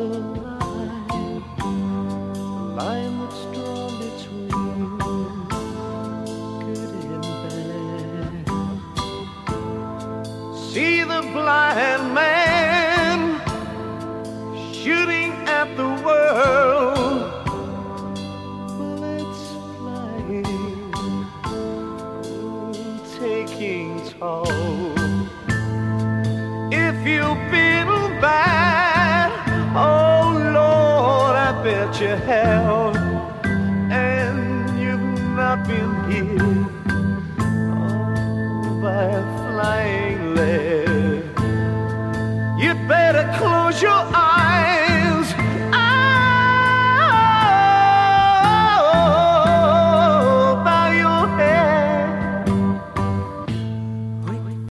line that's drawn between good and bad. See the blind man shooting at the world, bullets flying, taking toll.